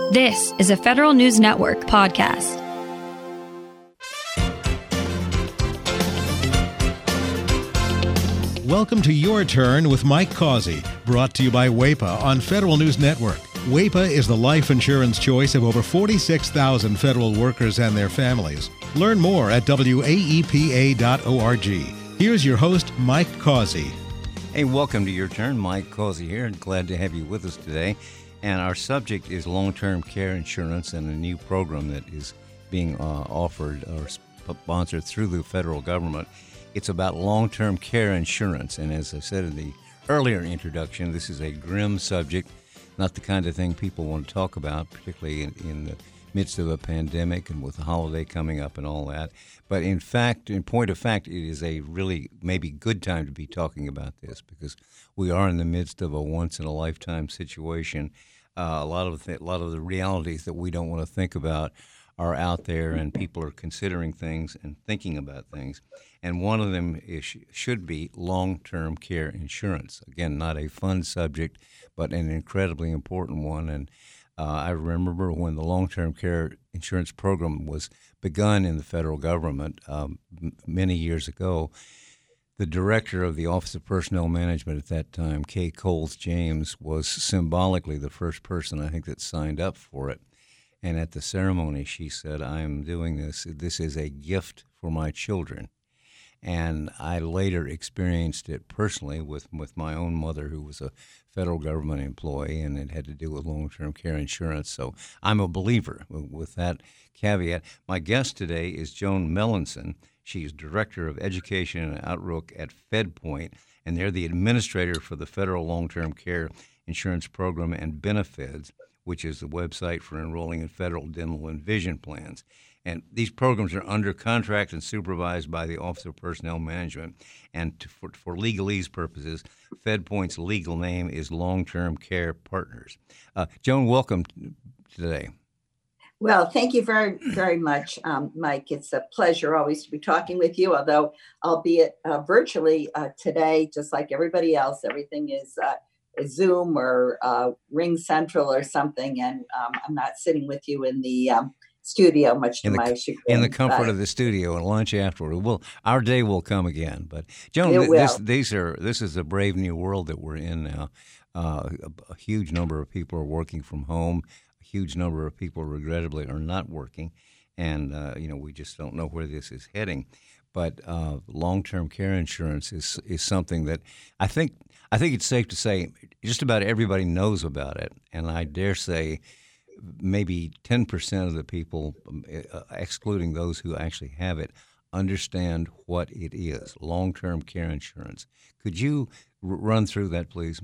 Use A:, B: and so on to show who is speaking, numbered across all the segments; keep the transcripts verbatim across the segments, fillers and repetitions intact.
A: This is a Federal News Network podcast.
B: Welcome to Your Turn with Mike Causey, brought to you by W A P A on Federal News Network. W A P A is the life insurance choice of over forty-six thousand federal workers and their families. Learn more at W A E P A dot org. Here's your host, Mike Causey.
C: Hey, welcome to Your Turn. Mike Causey here, and glad to have you with us today. And our subject is long-term care insurance and a new program that is being uh, offered or sponsored through the federal government. It's about long-term care insurance. And as I said in the earlier introduction, this is a grim subject, not the kind of thing people want to talk about, particularly in, in the midst of a pandemic and with the holiday coming up and all that. But in fact, in point of fact, it is a really maybe good time to be talking about this because we are in the midst of a once-in-a-lifetime situation. Uh, a lot of the, a lot of the realities that we don't want to think about are out there, and people are considering things and thinking about things. And one of them is, should be long-term care insurance. Again, not a fun subject, but an incredibly important one. And uh, I remember when the long-term care insurance program was begun in the federal government um, m- many years ago. The director of the Office of Personnel Management at that time, Kay Coles James, was symbolically the first person I think that signed up for it. And at the ceremony, she said, "I'm doing this. This is a gift for my children." And I later experienced it personally with, with my own mother, who was a federal government employee, and it had to do with long-term care insurance. So I'm a believer with that caveat. My guest today is Joan Melanson. She's Director of Education and Outlook at FedPoint, and they're the administrator for the Federal Long-Term Care Insurance Program and Benefits, which is the website for enrolling in federal dental and vision plans. And these programs are under contract and supervised by the Office of Personnel Management. And to, for, for legalese purposes, FedPoint's legal name is Long-Term Care Partners. Uh, Joan, welcome today.
D: Well, thank you very, very much, um, Mike. It's a pleasure always to be talking with you, although albeit uh, virtually uh, today, just like everybody else, everything is uh, Zoom or uh, Ring Central or something, and um, I'm not sitting with you in the um, studio, much to
C: in the,
D: my chagrin.
C: In the comfort
D: but,
C: of the studio and lunch afterward. Well, our day will come again. But Joan,
D: It
C: this,
D: will.
C: these are this is a brave new world that we're in now. Uh, a, a huge number of people are working from home. A huge number of people, regrettably, are not working, and uh, you know we just don't know where this is heading. But uh, long-term care insurance is is something that I think I think it's safe to say just about everybody knows about it, and I dare say maybe ten percent of the people, uh, excluding those who actually have it, understand what it is. Long-term care insurance. Could you r- run through that, please?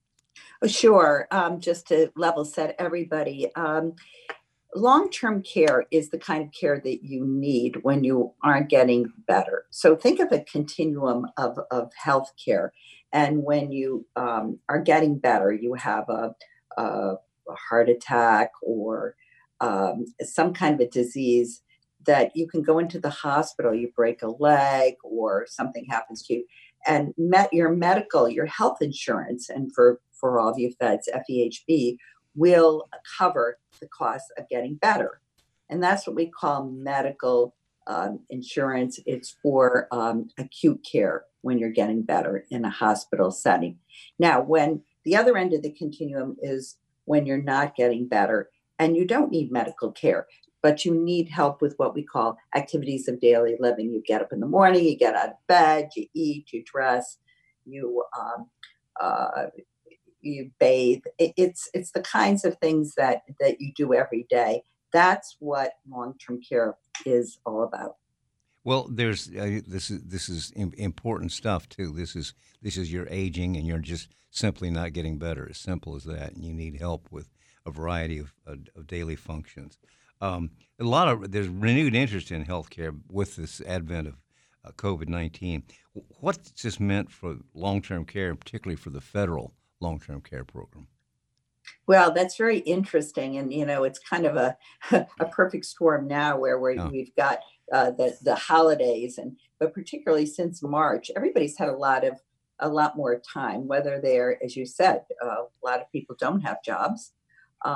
D: Sure. Um, just to level set everybody. Um, Long-term care is the kind of care that you need when you aren't getting better. So think of a continuum of, of health care. And when you um, are getting better, you have a, a, a heart attack or um, some kind of a disease that you can go into the hospital, you break a leg or something happens to you. And met your medical, your health insurance, and for, for all of you feds, F E H B, will cover the cost of getting better. And that's what we call medical um, insurance. It's for um, acute care when you're getting better in a hospital setting. Now, when the other end of the continuum is when you're not getting better and you don't need medical care, but you need help with what we call activities of daily living. You get up in the morning, you get out of bed, you eat, you dress, you um, uh, you bathe. It, it's it's the kinds of things that that you do every day. That's what long-term care is all about.
C: Well, there's uh, this is this is im- important stuff too. This is this is you're aging and you're just simply not getting better. As simple as that, and you need help with a variety of, of, of daily functions. Um, a lot of there's renewed interest in healthcare with this advent of uh, COVID nineteen. What's this meant for long-term care, particularly for the federal long-term care program?
D: Well, that's very interesting, and you know, it's kind of a a perfect storm now, where we're,
C: Oh.
D: we've got uh, the the holidays, and but particularly since March, everybody's had a lot of a lot more time. Whether they're, as you said, uh, a lot of people don't have jobs, um,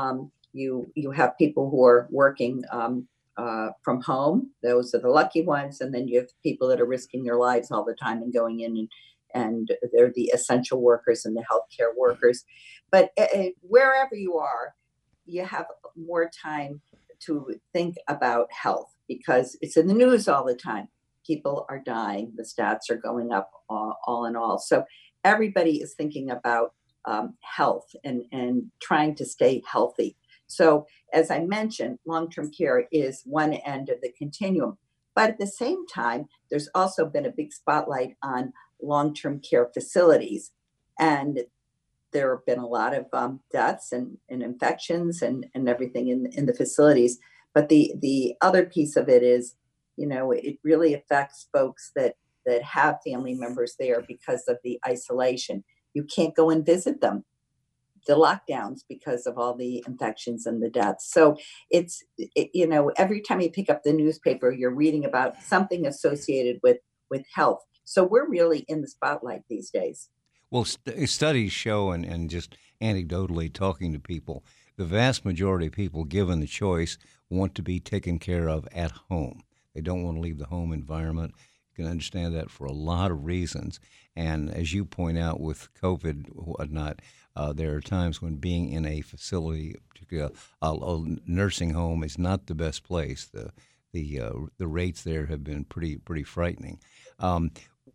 D: You you have people who are working um, uh, from home. Those are the lucky ones, and then you have people that are risking their lives all the time and going in and and they're the essential workers and the healthcare workers. But uh, wherever you are, you have more time to think about health because it's in the news all the time. People are dying. The stats are going up all, all in all. So everybody is thinking about um, health and, and trying to stay healthy. So as I mentioned, long-term care is one end of the continuum. But at the same time, there's also been a big spotlight on long-term care facilities. And there have been a lot of um, deaths and, and infections and, and everything in, in the facilities. But the, the other piece of it is, you know, it really affects folks that, that have family members there because of the isolation. You can't go and visit them, the lockdowns because of all the infections and the deaths. So it's, it, you know, every time you pick up the newspaper, you're reading about something associated with, with health. So we're really in the spotlight these days.
C: Well, st- studies show, and, and just anecdotally talking to people, the vast majority of people, given the choice, want to be taken care of at home. They don't want to leave the home environment. You can understand that for a lot of reasons. And as you point out with COVID and whatnot, uh, there are times when being in a facility, particularly a, a nursing home, is not the best place. The the uh, the rates there have been pretty pretty frightening. Um,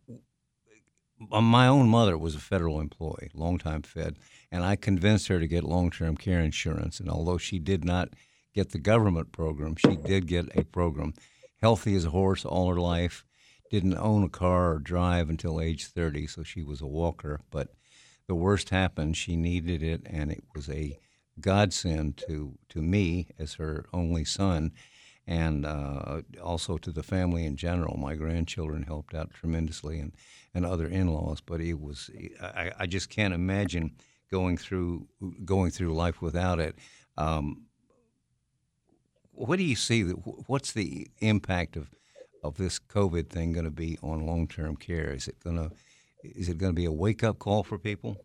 C: My own mother was a federal employee, longtime Fed, and I convinced her to get long-term care insurance. And although she did not get the government program, she did get a program. Healthy as a horse all her life, didn't own a car or drive until age thirty, so she was a walker. But the worst happened. She needed it, and it was a godsend to, to me as her only son, and uh, also to the family in general. My grandchildren helped out tremendously, and, and other in-laws. But it was I, I just can't imagine going through going through life without it. Um, what do you see? What's the impact of of this COVID thing going to be on long-term care? Is it going to is it going to be a wake-up call for people?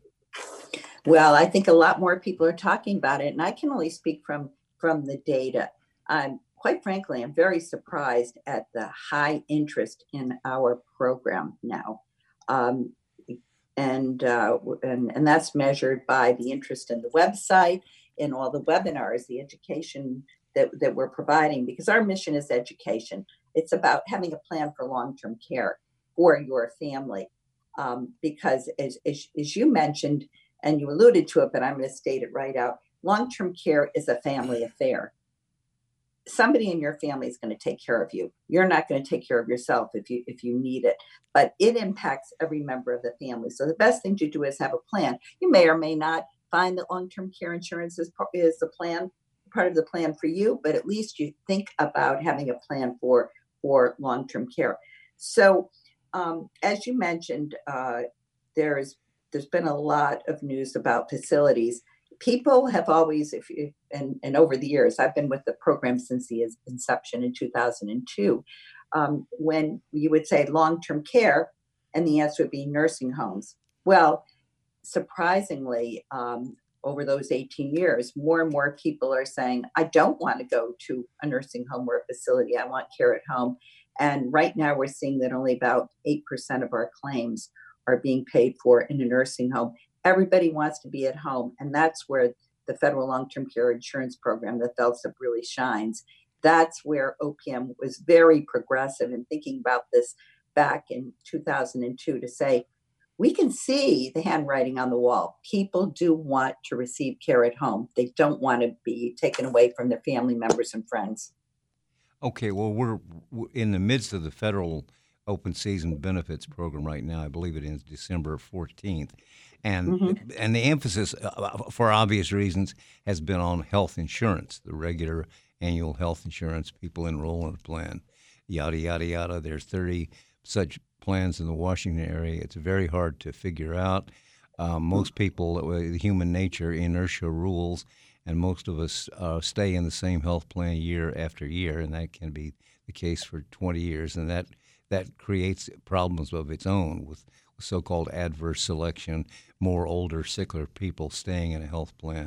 D: Well, I think a lot more people are talking about it, and I can only speak from from the data. Um, quite frankly, I'm very surprised at the high interest in our program now. Um, and, uh, and and that's measured by the interest in the website, in all the webinars, the education that, that we're providing, because our mission is education. It's about having a plan for long-term care for your family. Um, because as, as, as you mentioned, and you alluded to it, but I'm going to state it right out, long-term care is a family affair. Somebody in your family is going to take care of you. You're not going to take care of yourself if you if you need it, but it impacts every member of the family. So the best thing to do is have a plan. You may or may not find that long-term care insurance is is the plan, part of the plan for you, but at least you think about having a plan for for long-term care. So um, as you mentioned, uh, there's there's been a lot of news about facilities. People have always, if you, and, and over the years, I've been with the program since the inception in two thousand two, um, when you would say long-term care, and the answer would be nursing homes. Well, surprisingly, um, over those eighteen years, more and more people are saying, I don't want to go to a nursing home or a facility. I want care at home. And right now we're seeing that only about eight percent of our claims are being paid for in a nursing home. Everybody wants to be at home, and that's where the federal long-term care insurance program, the FLSIP, really shines. That's where O P M was very progressive in thinking about this back in two thousand two to say, we can see the handwriting on the wall. People do want to receive care at home. They don't want to be taken away from their family members and friends.
C: Okay, well, we're in the midst of the federal open season benefits program right now. I believe it ends December fourteenth. And mm-hmm. and the emphasis, uh, for obvious reasons, has been on health insurance, the regular annual health insurance. People enroll in a plan, yada, yada, yada. There's thirty such plans in the Washington area. It's very hard to figure out. Um, most people, uh, human nature, inertia rules, and most of us uh, stay in the same health plan year after year, and that can be the case for twenty years, and that that creates problems of its own with so-called adverse selection, more older, sickler people staying in a health plan,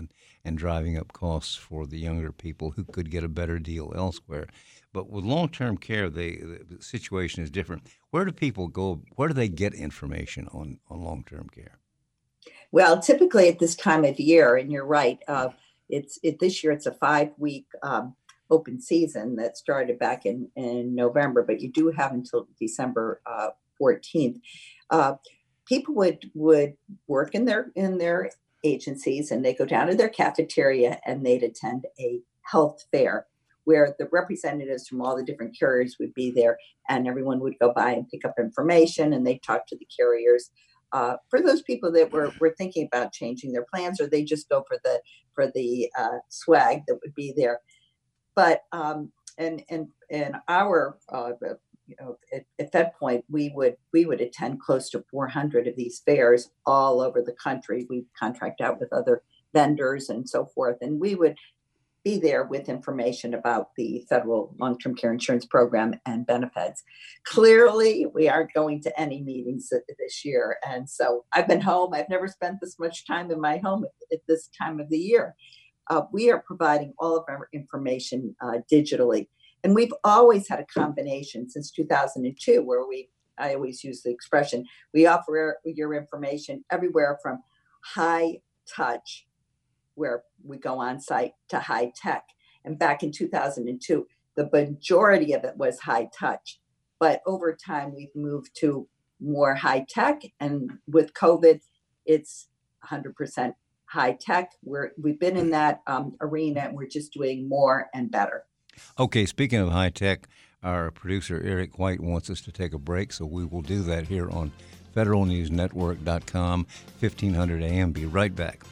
C: and driving up costs for the younger people who could get a better deal elsewhere. But with long-term care, they, the situation is different. Where do people go? Where do they get information on, on long-term care?
D: Well, typically at this time of year, and you're right, uh, it's it, this year it's a five-week um, open season that started back in, in November, but you do have until December uh, fourteenth. Uh, people would would work in their in their agencies, and they go down to their cafeteria and they'd attend a health fair where the representatives from all the different carriers would be there, and everyone would go by and pick up information, and they talk to the carriers. Uh, for those people that were, were thinking about changing their plans, or they just go for the for the uh, swag that would be there. But um, and and and our uh, you know at, at that point we would we would attend close to four hundred of these fairs all over the country. We contract out with other vendors and so forth, and we would be there with information about the federal long-term care insurance program and benefits. Clearly, we aren't going to any meetings this year. And so I've been home. I've never spent this much time in my home at this time of the year. Uh, we are providing all of our information uh, digitally. And we've always had a combination since two thousand two, where we, I always use the expression, we offer your information everywhere from high touch, where we go on site, to high tech. And back in two thousand two, the majority of it was high touch. But over time, we've moved to more high tech. And with COVID, it's one hundred percent high tech. We're, we've been in that um, arena, and we're just doing more and better.
C: Okay, speaking of high tech, our producer Eric White wants us to take a break, so we will do that here on federal news network dot com, fifteen hundred A M. Be right back.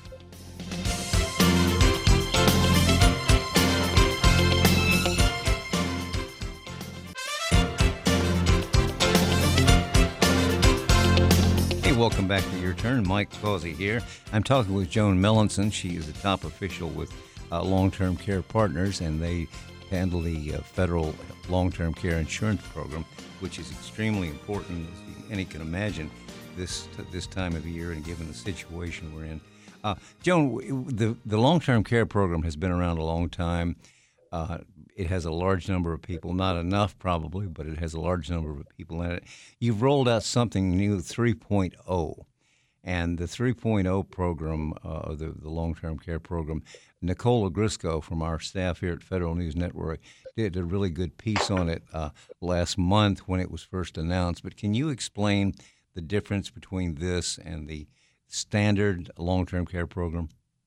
C: Welcome back to Your Turn. Mike Causey here. I'm talking with Joan Melanson. She is a top official with uh, Long-Term Care Partners, and they handle the uh, federal long-term care insurance program, which is extremely important, as any can imagine, this this time of year and given the situation we're in. Uh, Joan, the, the long-term care program has been around a long time. Uh, it has a large number of people, not enough probably, but it has a large number of people in it. You've rolled out something new, three point oh, and the three point oh program, uh, the, the long-term care program, Nicole Ogrysko from our staff here at Federal News Network did a really good piece on it uh, last month when it was first announced. But can you explain the difference between this and the standard long-term care program?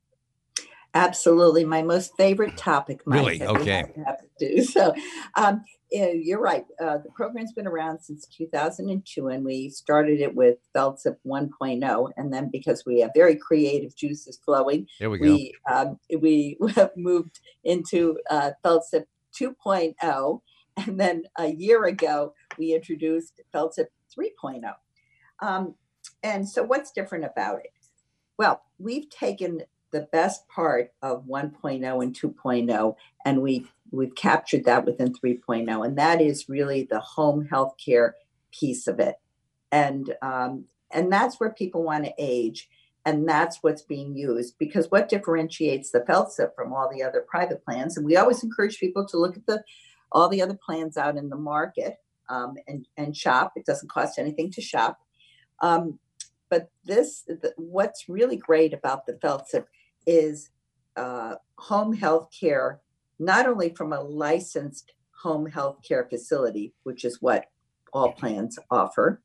D: Absolutely. My most favorite topic, Mike,
C: really?
D: that
C: Okay.
D: we have to do. So um, yeah, you're right. Uh, the program's been around since two thousand two, and we started it with FLTCIP one point oh. And then because we have very creative juices flowing,
C: there we go.
D: we, um, we have moved into uh, FLTCIP two point oh. And then a year ago, we introduced FLTCIP three point oh. Um, and so what's different about it? Well, we've taken the best part of one point oh and two point oh, and we, we've captured that within three point oh, and that is really the home health care piece of it. And, um, and that's where people want to age, and that's what's being used, because what differentiates the FLTCIP from all the other private plans, and we always encourage people to look at the all the other plans out in the market um, and, and shop. It doesn't cost anything to shop. Um, but this, the, what's really great about the FLTCIP is uh, home health care, not only from a licensed home health care facility, which is what all plans offer.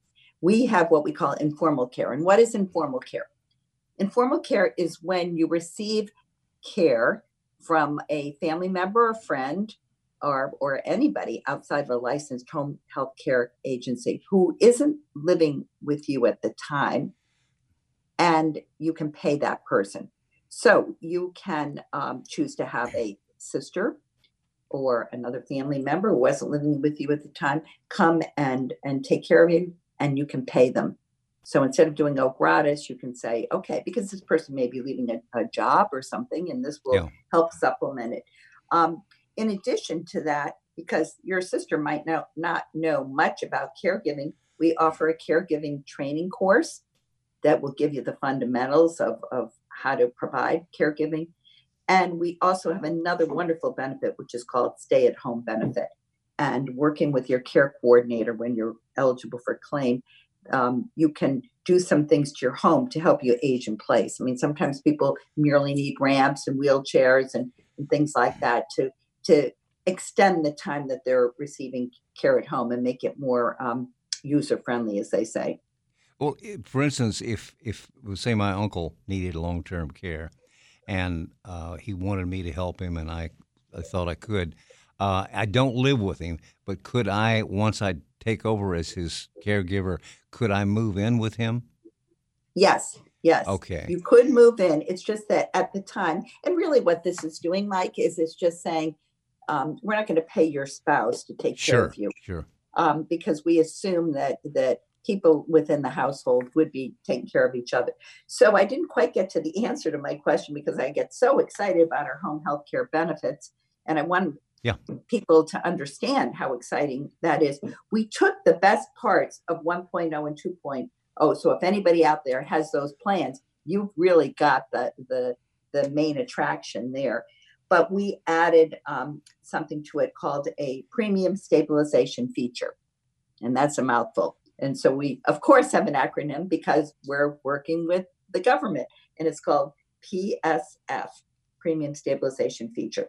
D: We have what we call informal care. And what is informal care? Informal care is when you receive care from a family member or friend or, or anybody outside of a licensed home health care agency who isn't living with you at the time, and you can pay that person. So you can um, choose to have a sister or another family member who wasn't living with you at the time come and, and take care of you, and you can pay them. So instead of doing au gratis, you can say, okay, because this person may be leaving a, a job or something, and this will yeah. help supplement it. Um, in addition to that, because your sister might not, not know much about caregiving, we offer a caregiving training course that will give you the fundamentals of, of how to provide caregiving. And we also have another wonderful benefit, which is called stay-at-home benefit. And working with your care coordinator when you're eligible for claim, um, you can do some things to your home to help you age in place. I mean, sometimes people merely need ramps and wheelchairs and, and things like that to, to extend the time that they're receiving care at home and make it more um, user-friendly, as they say.
C: Well, for instance, if, if say my uncle needed long-term care, and uh, he wanted me to help him, and I, I thought I could. Uh, I don't live with him, but could I, once I take over as his caregiver, could I move in with him?
D: Yes, yes.
C: Okay.
D: You could move in. It's just that at the time, and really what this is doing, Mike, is it's just saying, um, we're not going to pay your spouse to take
C: sure,
D: care of you.
C: Sure,
D: um, because we assume that that people within the household would be taking care of each other. So I didn't quite get to the answer to my question because I get so excited about our home health care benefits. And I want
C: yeah.
D: people to understand how exciting that is. We took the best parts of one point oh and two point oh. So if anybody out there has those plans, you've really got the, the, the main attraction there. But we added um, something to it called a premium stabilization feature. And that's a mouthful. And so we, of course, have an acronym because we're working with the government, and it's called P S F, Premium Stabilization Feature.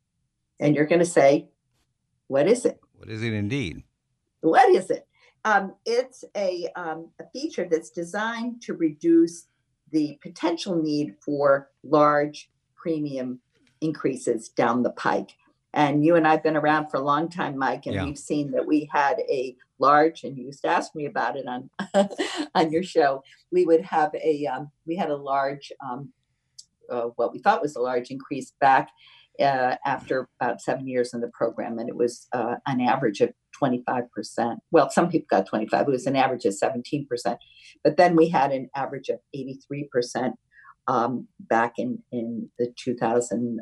D: And you're going to say, what is it?
C: What is it indeed?
D: What is it? Um, it's a, um, a feature that's designed to reduce the potential need for large premium increases down the pike. And you and I have been around for a long time, Mike, and yeah. we've seen that we had a large, and you used to ask me about it on on your show. We would have a um, we had a large, um, uh, what we thought was a large increase back uh, after about seven years in the program, and it was uh, an average of twenty-five percent. Well, some people got twenty-five. It was an average of seventeen percent, but then we had an average of eighty-three percent um, back in in the two thousand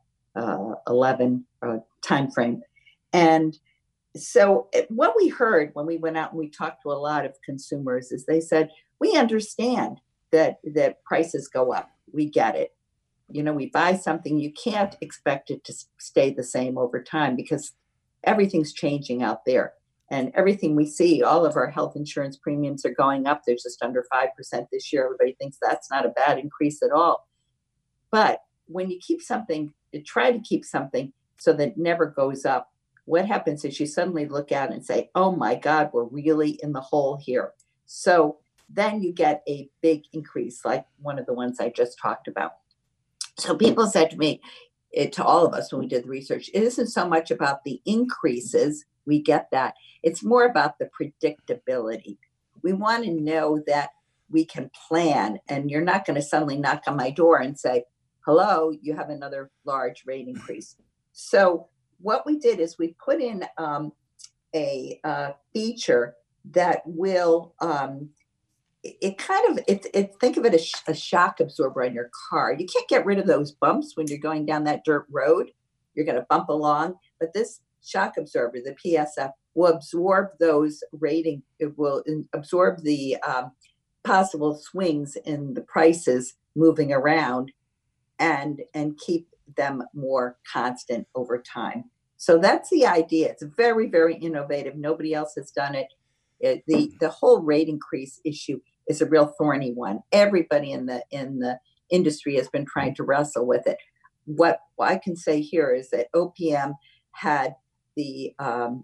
D: eleven uh, timeframe. And so what we heard when we went out and we talked to a lot of consumers is they said, we understand that that prices go up. We get it. You know, we buy something, you can't expect it to stay the same over time because everything's changing out there. And everything we see, all of our health insurance premiums are going up. They're just under five percent this year. Everybody thinks that's not a bad increase at all. But when you keep something, you try to keep something so that it never goes up, what happens is you suddenly look at it and say, oh my God, we're really in the hole here. So then you get a big increase like one of the ones I just talked about. So people said to me, it, to all of us when we did the research, it isn't so much about the increases, we get that. It's more about the predictability. We want to know that we can plan, and you're not going to suddenly knock on my door and say, hello, you have another large rate increase. So what we did is we put in um, a uh, feature that will, um, it, it kind of, it, it, think of it as a shock absorber on your car. You can't get rid of those bumps when you're going down that dirt road. You're going to bump along, but this shock absorber, the P S F, will absorb those rating, it will absorb the um, possible swings in the prices moving around and and keep them more constant over time. So that's the idea. It's very, very innovative. Nobody else has done it. it the the whole rate increase issue is a real thorny one. Everybody in the in the industry has been trying to wrestle with it. What I can say here is that O P M had the um,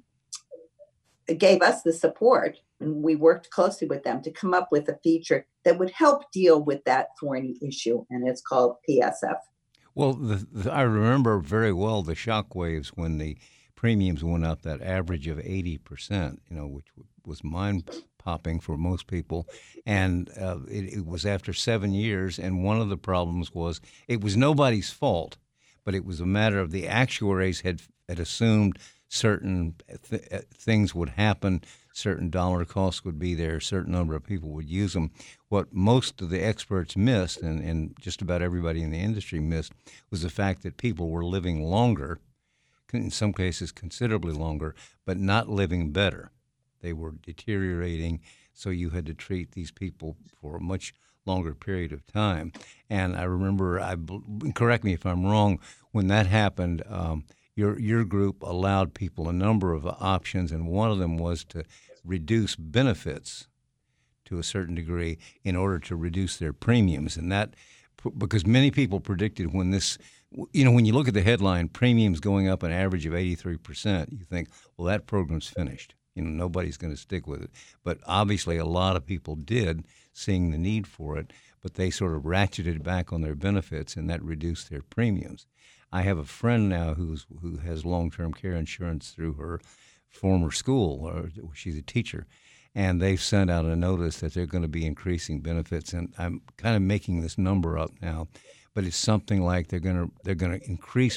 D: gave us the support, and we worked closely with them to come up with a feature that would help deal with that thorny issue, and it's called P S F.
C: Well, the, the, I remember very well the shock waves when the premiums went up that average of eighty percent, you know, which was mind-popping for most people. And uh, it, it was after seven years, and one of the problems was it was nobody's fault, but it was a matter of the actuaries had, had assumed certain th- things would happen, certain dollar costs would be there, a certain number of people would use them. What most of the experts missed, and, and just about everybody in the industry missed, was the fact that people were living longer, in some cases considerably longer, but not living better. They were deteriorating, so you had to treat these people for a much longer period of time. And I remember, I correct me if I'm wrong, when that happened, um, your your group allowed people a number of options, and one of them was to reduce benefits to a certain degree in order to reduce their premiums. And that, because many people predicted when this, you know, when you look at the headline, premiums going up an average of eighty-three percent, you think, well, that program's finished. You know, nobody's going to stick with it. But obviously a lot of people did, seeing the need for it, but they sort of ratcheted back on their benefits, and that reduced their premiums. I have a friend now who's who has long-term care insurance through her former school, or she's a teacher, and they've sent out a notice that they're going to be increasing benefits. And I'm kind of making this number up now, but it's something like they're going to they're going to increase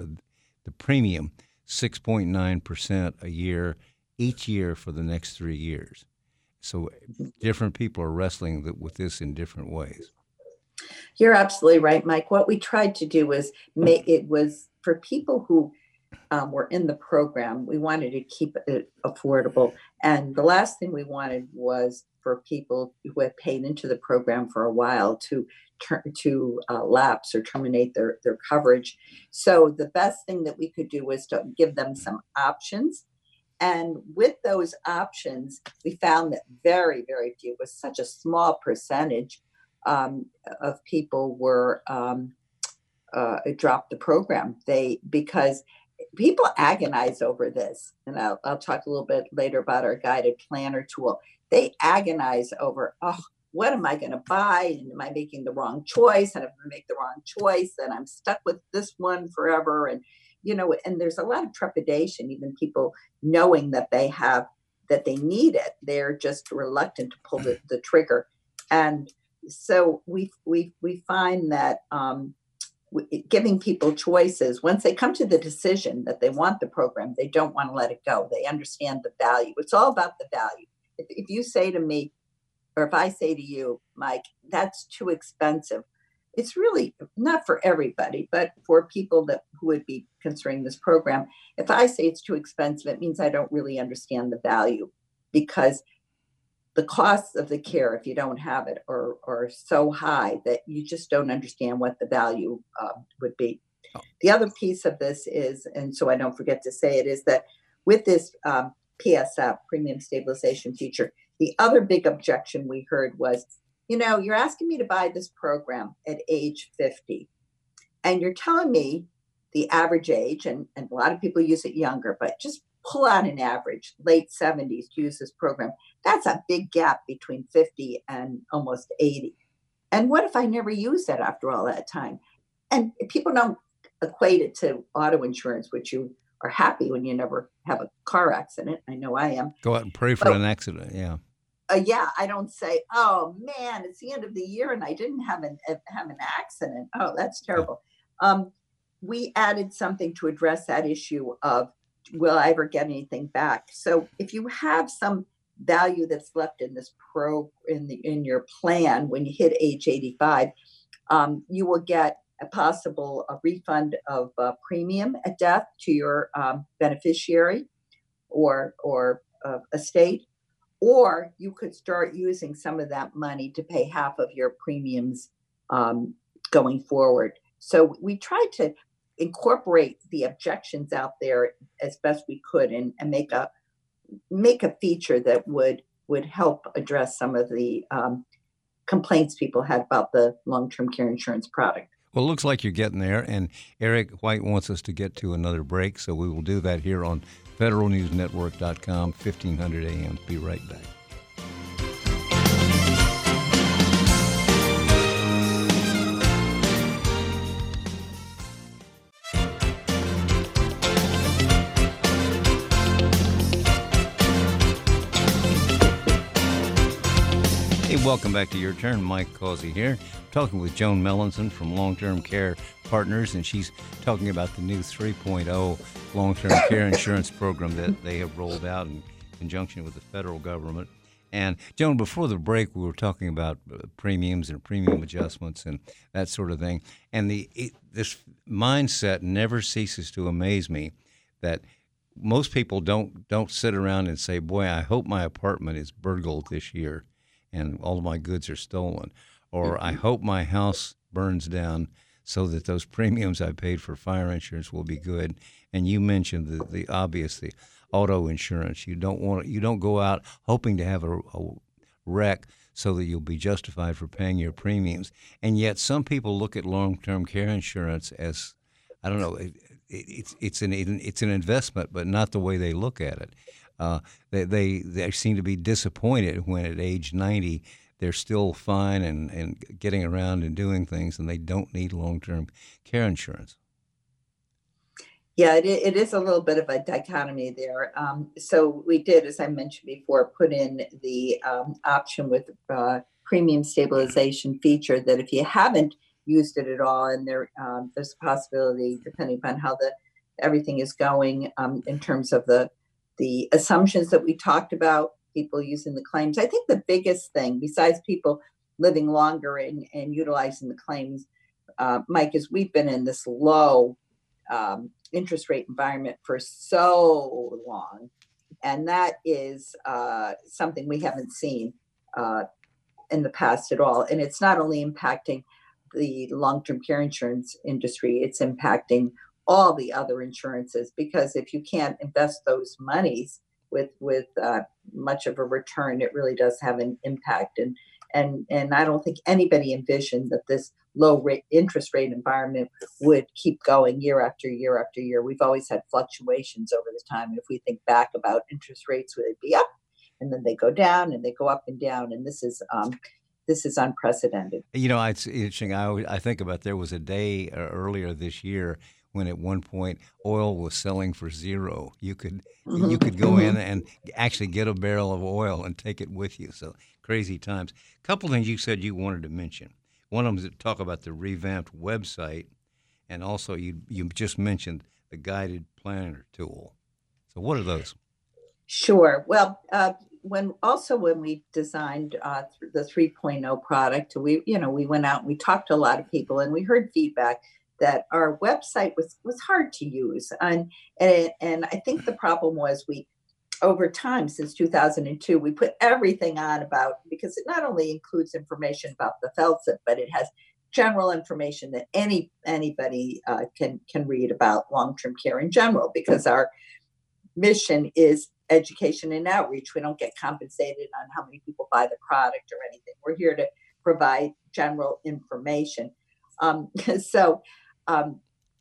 C: the premium six point nine percent a year each year for the next three years. So different people are wrestling with this in different ways.
D: You're absolutely right, Mike. What we tried to do was make it was for people who um, were in the program. We wanted to keep it affordable. And the last thing we wanted was for people who had paid into the program for a while to turn to uh, lapse or terminate their, their coverage. So the best thing that we could do was to give them some options. And with those options, we found that very, very few, it was such a small percentage um, of people were um, uh, dropped the program. They because people agonize over this, and I'll, I'll talk a little bit later about our guided planner tool. They agonize over, oh, what am I going to buy? And am I making the wrong choice? And if I make the wrong choice, then I'm stuck with this one forever. And you know, and there's a lot of trepidation, even people knowing that they have, that they need it. They're just reluctant to pull the, the trigger. And so we we we find that um, giving people choices, once they come to the decision that they want the program, they don't want to let it go. They understand the value. It's all about the value. If, if you say to me, or if I say to you, Mike, that's too expensive, it's really not for everybody, but for people that who would be considering this program. If I say it's too expensive, it means I don't really understand the value, because the costs of the care, if you don't have it, are, are so high that you just don't understand what the value uh, would be. Oh. The other piece of this is, and so I don't forget to say it, is that with this um, P S F, Premium Stabilization Feature, the other big objection we heard was, you know, you're asking me to buy this program at age fifty, and you're telling me the average age, and, and a lot of people use it younger, but just pull out an average, late seventies to use this program. That's a big gap between fifty and almost eighty. And what if I never use it after all that time? And people don't equate it to auto insurance, which you are happy when you never have a car accident. I know I am.
C: Go out and pray for but, an accident, yeah.
D: Uh, yeah, I don't say, oh man, it's the end of the year and I didn't have an have an accident. Oh, that's terrible. Yeah. Um, we added something to address that issue of, will I ever get anything back? So if you have some value that's left in this pro in the in your plan when you hit age eighty-five, um, you will get a possible a refund of uh, premium at death to your um, beneficiary or or uh, estate. Or you could start using some of that money to pay half of your premiums um, going forward. So we tried to incorporate the objections out there as best we could, and, and make a make a feature that would would help address some of the um, complaints people had about the long-term care insurance product.
C: Well, it looks like you're getting there, and Eric White wants us to get to another break, so we will do that here on Federal News Network dot com, fifteen hundred A M. Be right back. Hey, welcome back to Your Turn. Mike Causey here, talking with Joan Melanson from Long-Term Care Partners, and she's talking about the new three point oh long-term care insurance program that they have rolled out in conjunction with the federal government. And Joan, before the break, we were talking about premiums and premium adjustments and that sort of thing. And the it, this mindset never ceases to amaze me, that most people don't don't sit around and say, boy, I hope my apartment is burgled this year and all of my goods are stolen. or I hope my house burns down so that those premiums I paid for fire insurance will be good. And you mentioned the, the obvious, the auto insurance. You don't want you don't go out hoping to have a, a wreck so that you'll be justified for paying your premiums. And yet some people look at long-term care insurance as, I don't know, it, it, it's it's an it's an investment, but not the way they look at it. Uh, they, they they seem to be disappointed when at age ninety they're still fine and, and getting around and doing things, and they don't need long-term care insurance.
D: Yeah, it, it is a little bit of a dichotomy there. Um, so we did, as I mentioned before, put in the um, option with uh, premium stabilization feature that if you haven't used it at all, and there um, there's a possibility, depending upon how the everything is going um, in terms of the the assumptions that we talked about, people using the claims. I think the biggest thing, besides people living longer and, and utilizing the claims, uh, Mike, is we've been in this low um, interest rate environment for so long. And that is uh, something we haven't seen uh, in the past at all. And it's not only impacting the long-term care insurance industry, it's impacting all the other insurances, because if you can't invest those monies with with uh, much of a return, it really does have an impact. And and and I don't think anybody envisioned that this low rate interest rate environment would keep going year after year after year. We've always had fluctuations over the time. If we think back about interest rates, would it be up, and then they go down, and they go up and down, and this is um, this is unprecedented.
C: You know, it's interesting. I always, I think about there was a day uh, earlier this year when at one point oil was selling for zero. You could mm-hmm. you could go in and actually get a barrel of oil and take it with you. So crazy times. A couple things you said you wanted to mention. One of them is to talk about the revamped website, and also you you just mentioned the guided planner tool. So what are those?
D: Sure. Well, uh, when also when we designed uh, the three point oh product, we you know we went out and we talked to a lot of people, and we heard feedback that our website was was hard to use, and and and I think the problem was we, over time since two thousand two, we put everything on about, because it not only includes information about the FELTSIP, but it has general information that any anybody uh, can can read about long-term care in general, because our mission is education and outreach. We don't get compensated on how many people buy the product or anything. We're here to provide general information. Um, so um,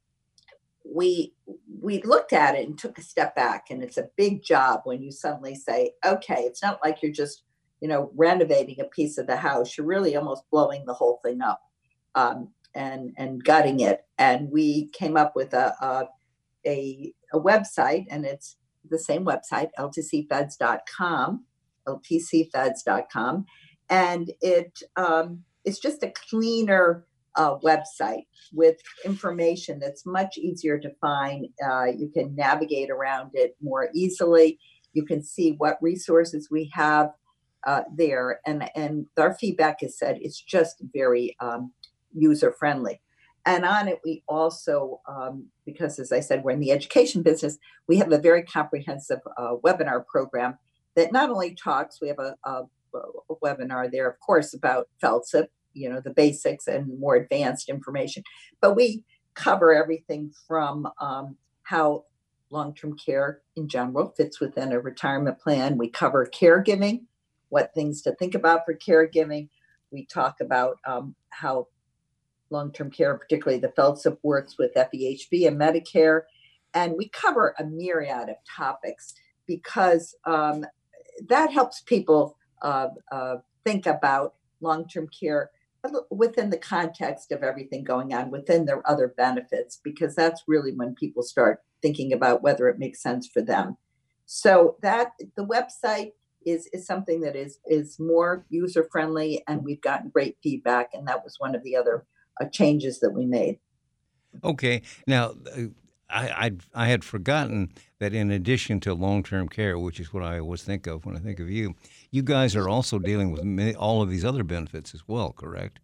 D: we we looked at it and took a step back, and it's a big job when you suddenly say, okay, it's not like you're just, you know, renovating a piece of the house. You're really almost blowing the whole thing up um, and and gutting it. And we came up with a a, a, a website, and it's the same website, L T C feds dot com, L T C feds dot com, and it um, it's just a cleaner uh, website with information that's much easier to find. Uh, you can navigate around it more easily. You can see what resources we have uh, there, and and our feedback has said it's just very um, user friendly. And on it, we also, um, because as I said, we're in the education business, we have a very comprehensive uh, webinar program that not only talks, we have a, a, a webinar there, of course, about FELTSIP, you know, the basics and more advanced information, but we cover everything from um, how long-term care in general fits within a retirement plan. We cover caregiving, what things to think about for caregiving. We talk about um, how long-term care, particularly the FELTSIP, works with F E H B and Medicare. And we cover a myriad of topics because um, that helps people uh, uh, think about long-term care within the context of everything going on, within their other benefits, because that's really when people start thinking about whether it makes sense for them. So that the website is, is something that is, is more user-friendly, and we've gotten great feedback, and that was one of the other Uh, changes that we made.
C: Okay. Now, uh, I, I I had forgotten that in addition to long-term care, which is what I always think of when I think of you, you guys are also dealing with many, all of these other benefits as well, correct?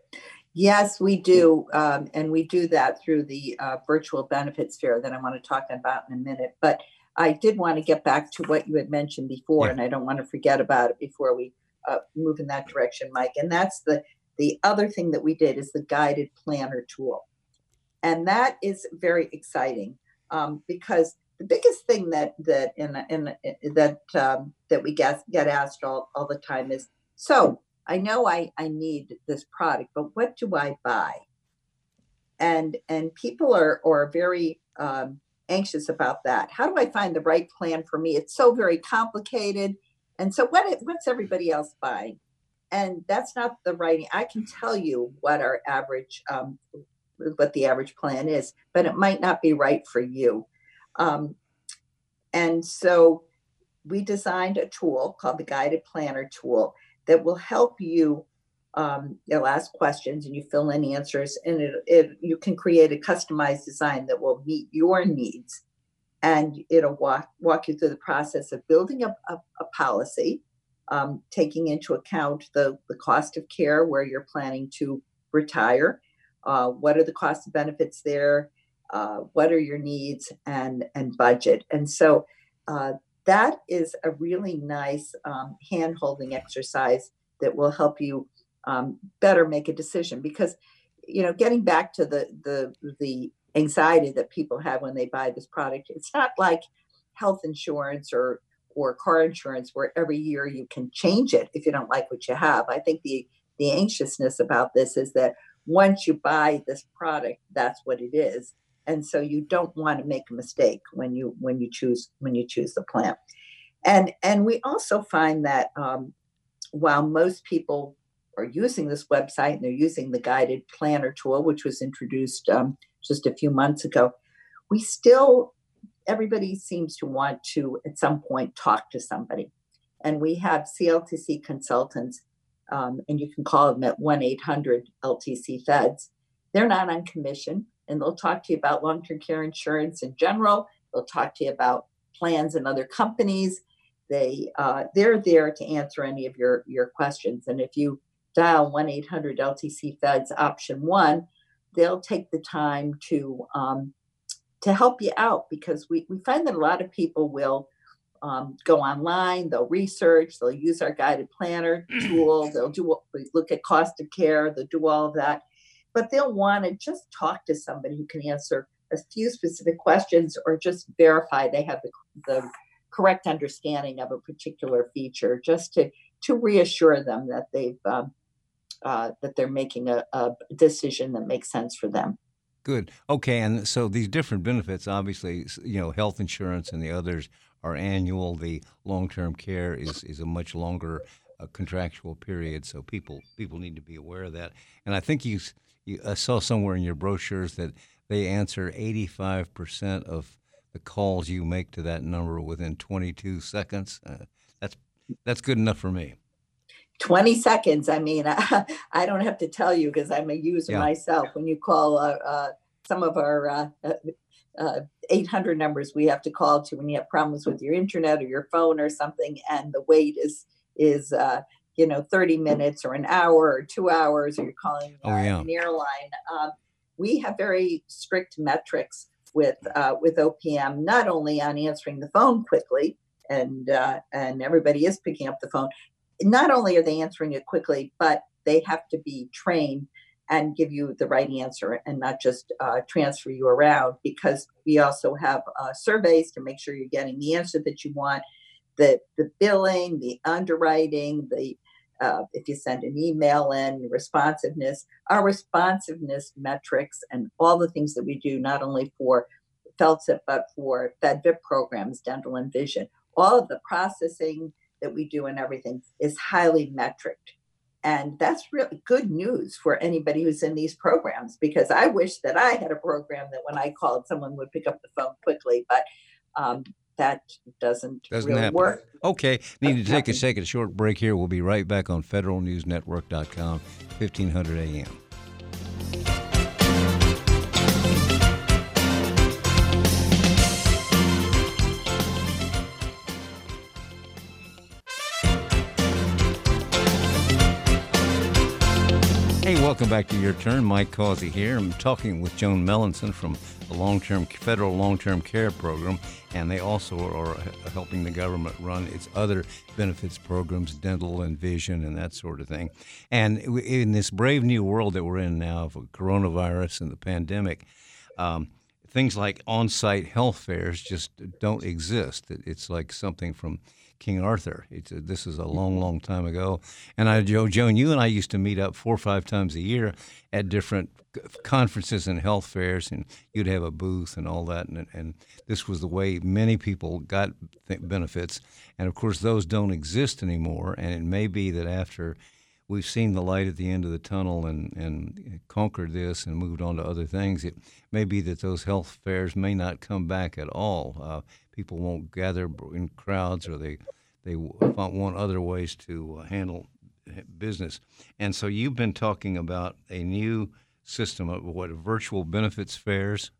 D: Yes, we do. Um, and we do that through the uh, virtual benefits fair that I want to talk about in a minute. But I did want to get back to what you had mentioned before, yeah. and I don't want to forget about it before we uh, move in that direction, Mike. And that's the the other thing that we did is the guided planner tool. And that is very exciting um, because the biggest thing that that in, in, in that um, that we get get asked all, all the time is, so I know I, I need this product, but what do I buy? And and people are are very um, anxious about that. How do I find the right plan for me? It's so very complicated. And so what what's everybody else buying? And that's not the right. I can tell you what our average um, what the average plan is, but it might not be right for you. Um, and so we designed a tool called the Guided Planner Tool that will help you. Um, you'll ask questions and you fill in answers, and it, it, you can create a customized design that will meet your needs. And it'll walk walk you through the process of building a, a, a policy, um, taking into account the, the cost of care where you're planning to retire. Uh, what are the cost and benefits there? Uh, what are your needs and, and budget? And so uh, that is a really nice um, hand-holding exercise that will help you um, better make a decision. Because, you know, getting back to the, the, the anxiety that people have when they buy this product, it's not like health insurance or, or car insurance where every year you can change it if you don't like what you have. I think the, the anxiousness about this is that once you buy this product, that's what it is. And so you don't want to make a mistake when you when you choose when you choose the plan. And and we also find that um, while most people are using this website and they're using the Guided Planner Tool, which was introduced um, just a few months ago, we still, everybody seems to want to at some point talk to somebody. And we have C L T C consultants, um, and you can call them at one eight hundred L T C Feds. They're not on commission. And they'll talk to you about long-term care insurance in general. They'll talk to you about plans in other companies. They, uh, they're there to answer any of your, your questions. And if you dial one eight hundred L T C Feds option one, they'll take the time to um, to help you out, because we, we find that a lot of people will um, go online, they'll research, they'll use our guided planner tool, they'll do look at cost of care, they'll do all of that. But they'll want to just talk to somebody who can answer a few specific questions or just verify they have the, the correct understanding of a particular feature, just to to reassure them that they've um, uh, that they're making a, a decision that makes sense for them.
C: Good. Okay, and so these different benefits, obviously, you know, health insurance and the others are annual. The long-term care is is a much longer uh, contractual period, so people people need to be aware of that. And I think you. I saw somewhere in your brochures that they answer eighty-five percent of the calls you make to that number within twenty-two seconds. Uh, that's that's good enough for me.
D: twenty seconds. I mean, I, I don't have to tell you because I'm a user yeah. myself. When you call uh, uh, some of our uh, uh, eight hundred numbers we have to call to when you have problems with your internet or your phone or something, and the wait is is uh, you know, thirty minutes or an hour or two hours, or you're calling uh, oh, yeah. an airline. Um, we have very strict metrics with uh, with O P M, not only on answering the phone quickly, and uh, and everybody is picking up the phone. Not only are they answering it quickly, but they have to be trained and give you the right answer and not just uh, transfer you around, because we also have uh, surveys to make sure you're getting the answer that you want. The, the billing, the underwriting, the uh, if you send an email in, responsiveness, our responsiveness metrics, and all the things that we do, not only for FLTCIP, but for FedVIP programs, dental and vision, all of the processing that we do and everything is highly metriced. And that's really good news for anybody who's in these programs, because I wish that I had a program that when I called, someone would pick up the phone quickly, but um, that doesn't,
C: doesn't
D: really
C: happen.
D: work.
C: Okay, need to take a second short break here. We'll be right back on federal news network dot com, fifteen hundred A M. Hey, welcome back to Your Turn. Mike Causey here. I'm talking with Joan Melanson from a long-term federal long-term care program, and they also are helping the government run its other benefits programs, dental and vision and that sort of thing. And in this brave new world that we're in now of coronavirus and the pandemic, um, things like on-site health fairs just don't exist. It's like something from King Arthur. It's a, this is a long, long time ago. And I, Joe, Joan, you and I used to meet up four or five times a year at different conferences and health fairs, and you'd have a booth and all that. And, and this was the way many people got th- benefits. And, of course, those don't exist anymore. And it may be that after we've seen the light at the end of the tunnel and, and conquered this and moved on to other things, it may be that those health fairs may not come back at all. Uh, people won't gather in crowds, or they they want other ways to handle business. And so you've been talking about a new system of what, virtual benefits fairs?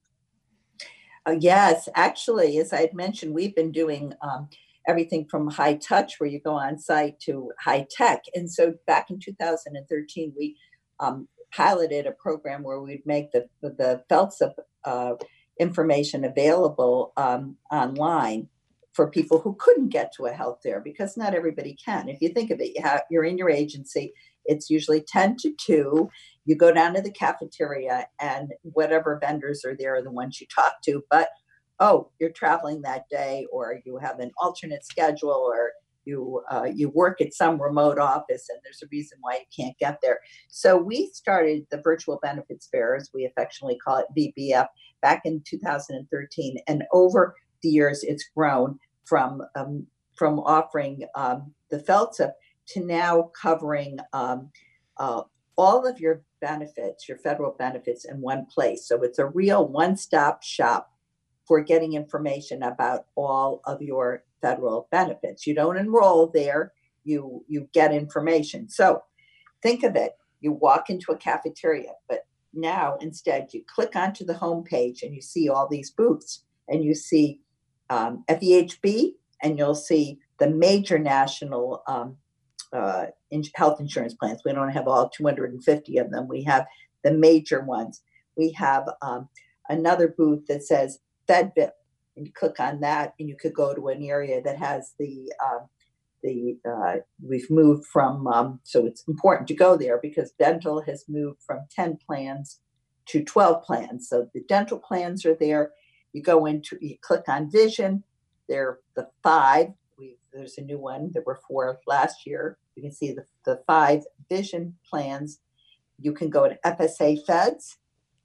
D: Uh, yes, actually, as I had mentioned, we've been doing um, everything from high touch, where you go on site, to high tech. And so back in two thousand thirteen, we um, piloted a program where we'd make the, the FELTSA uh, information available um, online for people who couldn't get to a health fair, because not everybody can. If you think of it, you have, you're in your agency, it's usually ten to two. You go down to the cafeteria, and whatever vendors are there are the ones you talk to. But, oh, you're traveling that day, or you have an alternate schedule, or you uh, you work at some remote office, and there's a reason why you can't get there. So we started the virtual benefits fair, as we affectionately call it, V B F, back in two thousand thirteen. And over the years, it's grown from um, from offering um, the FELTSA to now covering um, uh, all of your benefits, your federal benefits, in one place. So it's a real one-stop shop for getting information about all of your federal benefits. You don't enroll there, you you get information. So think of it, you walk into a cafeteria, but now instead you click onto the homepage and you see all these booths, and you see um, F E H B, and you'll see the major national um, uh, in health insurance plans. We don't have all two hundred fifty of them. We have the major ones. We have um, another booth that says FedVip, and you click on that, and you could go to an area that has the um, the uh, we've moved from. Um, so it's important to go there because dental has moved from ten plans to twelve plans. So the dental plans are there. You go into, you click on vision. They're the five. We there's a new one. There were four last year. You can see the, the five vision plans. You can go to F S A Feds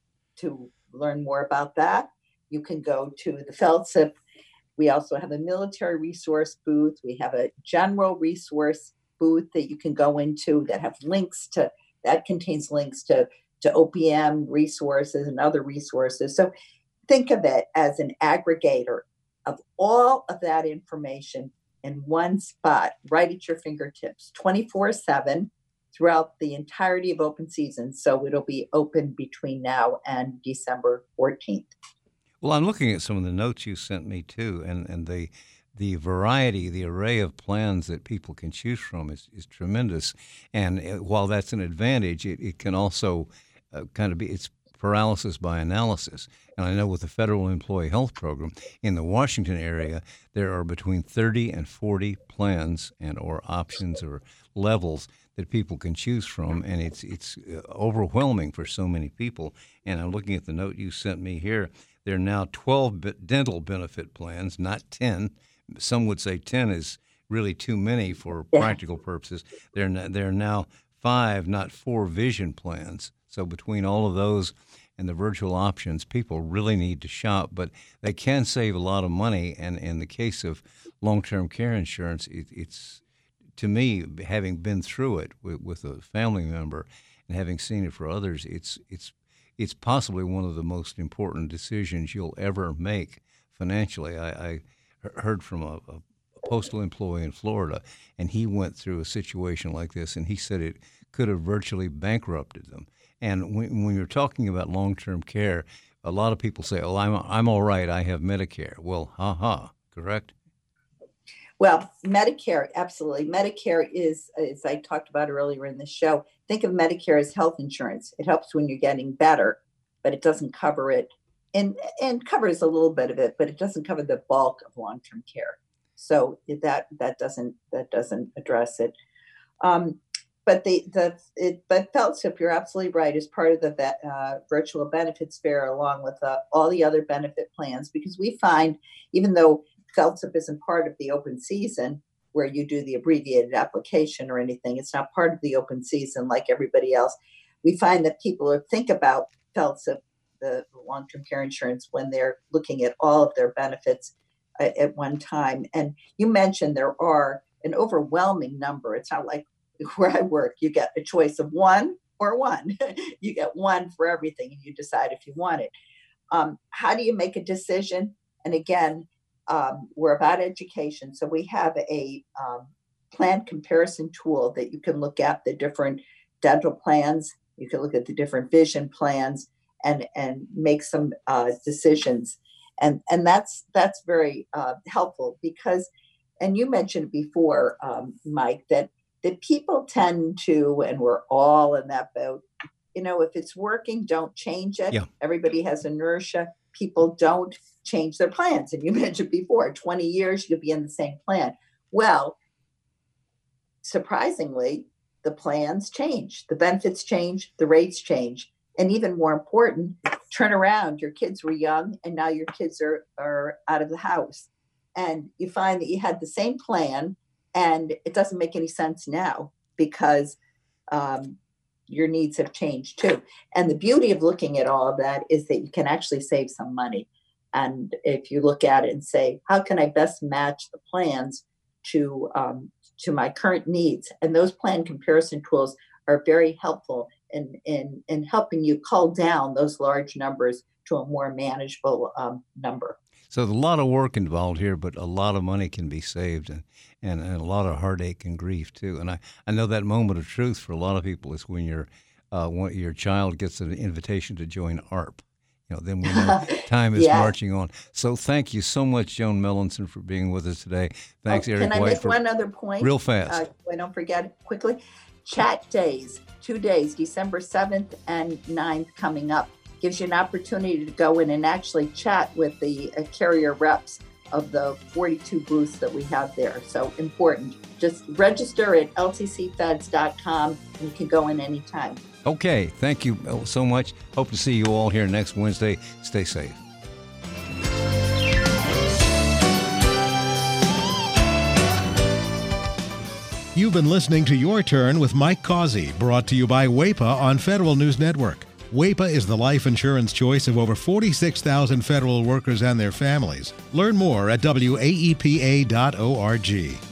D: to learn more about that. You can go to the FELTSA. We also have a military resource booth. We have a general resource booth that you can go into that have links to, that contains links to, to O P M resources and other resources. So think of it as an aggregator of all of that information in one spot, right at your fingertips, twenty-four seven throughout the entirety of open season. So it'll be open between now and December fourteenth.
C: Well, I'm looking at some of the notes you sent me too, and, and the the variety, the array of plans that people can choose from is, is tremendous. And while that's an advantage, it, it can also uh, kind of be, it's paralysis by analysis. And I know with the Federal Employee Health Program in the Washington area, there are between thirty and forty plans and or options or levels that people can choose from, and it's it's overwhelming for so many people. And I'm looking at the note you sent me here. There are now twelve dental benefit plans, not ten. Some would say ten is really too many for practical purposes. There there are now five, not four, vision plans. So between all of those and the virtual options, people really need to shop, but they can save a lot of money. And in the case of long-term care insurance, it, it's, to me, having been through it with, with a family member and having seen it for others, it's it's it's possibly one of the most important decisions you'll ever make financially. I, I heard from a, a postal employee in Florida, and he went through a situation like this, and he said it could have virtually bankrupted them. And when, when you're talking about long-term care, a lot of people say, oh, I'm I'm all right, I have Medicare. Well, ha-ha, correct?
D: Well, Medicare, absolutely. Medicare is, as I talked about earlier in the show, think of Medicare as health insurance. It helps when you're getting better, but it doesn't cover it and and covers a little bit of it, but it doesn't cover the bulk of long-term care. So that that doesn't that doesn't address it. Um, but the the it, but Fellowship, you're absolutely right, is part of the uh, virtual benefits fair, along with uh, all the other benefit plans, because we find, even though Fellowship isn't part of the open season where you do the abbreviated application or anything, it's not part of the open season like everybody else. We find that people think about Fellowship, the long-term care insurance, when they're looking at all of their benefits uh, at one time. And you mentioned there are an overwhelming number. It's not like where I work, you get a choice of one or one. You get one for everything, and you decide if you want it. Um, how do you make a decision? And again, um, we're about education. So we have a um, plan comparison tool that you can look at the different dental plans. You can look at the different vision plans and, and make some uh, decisions. And, and that's, that's very uh, helpful because, and you mentioned before, um, Mike, that that people tend to, and we're all in that boat, you know, if it's working, don't change it.
C: Yeah.
D: Everybody has inertia. People don't change their plans. And you mentioned before, twenty years, you'll be in the same plan. Well, surprisingly, the plans change, the benefits change, the rates change. And even more important, turn around, your kids were young and now your kids are, are out of the house. And you find that you had the same plan, and it doesn't make any sense now because um, your needs have changed too. And the beauty of looking at all of that is that you can actually save some money. And if you look at it and say, how can I best match the plans to um, to my current needs? And those plan comparison tools are very helpful in, in, in helping you cull down those large numbers to a more manageable um, number.
C: So there's a lot of work involved here, but a lot of money can be saved, and, and, and a lot of heartache and grief too. And I, I know that moment of truth for a lot of people is when your uh, when your child gets an invitation to join A R P. You know, then we know time is
D: Yeah.
C: marching on. So thank you so much, Joan Mellinson, for being with us today. Thanks,
D: Oh,
C: Eric
D: Can I
C: White.
D: make
C: for
D: one other point?
C: real fast.
D: Uh, I don't forget it quickly. Chat days, two days, December seventh and ninth coming up. Gives you an opportunity to go in and actually chat with the uh, carrier reps of the forty-two booths that we have there. So important. Just register at L T C feds dot com and you can go in anytime.
C: Okay, thank you so much. Hope to see you all here next Wednesday. Stay safe.
B: You've been listening to Your Turn with Mike Causey, brought to you by WAEPA on Federal News Network. WAEPA is the life insurance choice of over forty-six thousand federal workers and their families. Learn more at W A E P A dot org.